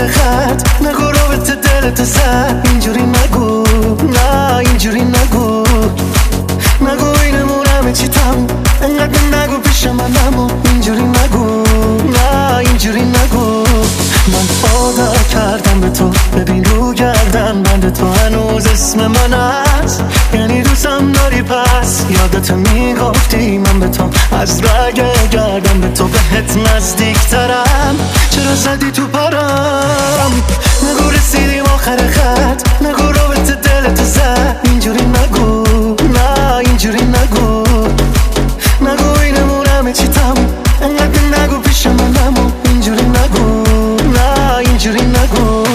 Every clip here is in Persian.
آخر خط، نگو رابطه دلت زد. اینجوری نگو، نه اینجوری نگو، نگو اینمون همه چی تموم، انقدر نگو پیش من نمون. اینجوری نگو، نه اینجوری نگو. من عادت کردم به تو، ببین رو گردن بند تو هنوز اسم من هست. یعنی دوستم داری پس، یادت میگفتی من به تو از برگردم به تو بهت نزدیکترم. چرا زدی تو پرم؟ نگو رسیدیم آخر خط، نگو رابطه دلت زد. اینجوری نگو، نه اینجوری نگو، نگو اینمون همه چی تموم، انقدر نگو پیش من نمون. اینجوری نگو، نه اینجوری نگو.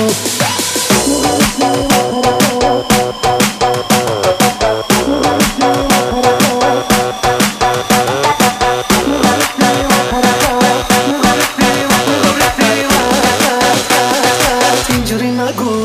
اینجوری نگو.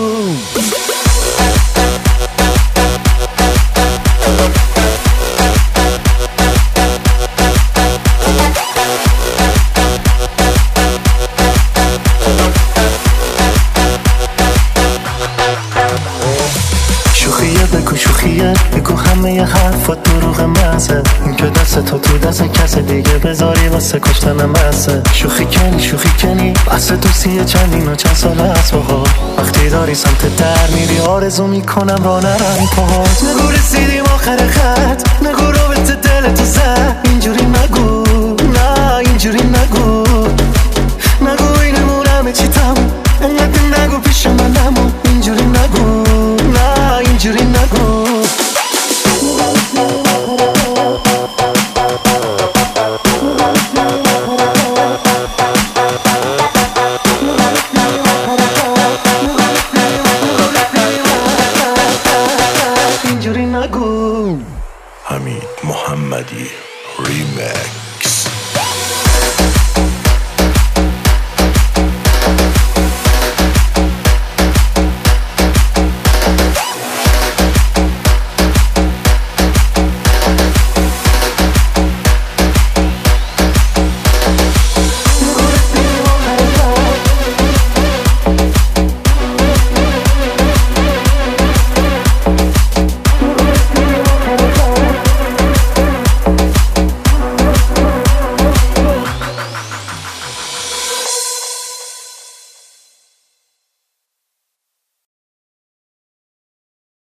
شوخیه بگو، شوخیه بگو، همه ی حرفات دروغ محضه. این که دست تو دست کس دیگه بذاری واسه کشتنم هسته. شوخی کنی بس دوستیه چندین و چند ساله از باها. وقتی داری سمت در میری آرزو میکنم را نرم پاهات. نگو رسیدیم آخر خط، نگو رابطه دلت زد. اینجوری نگو،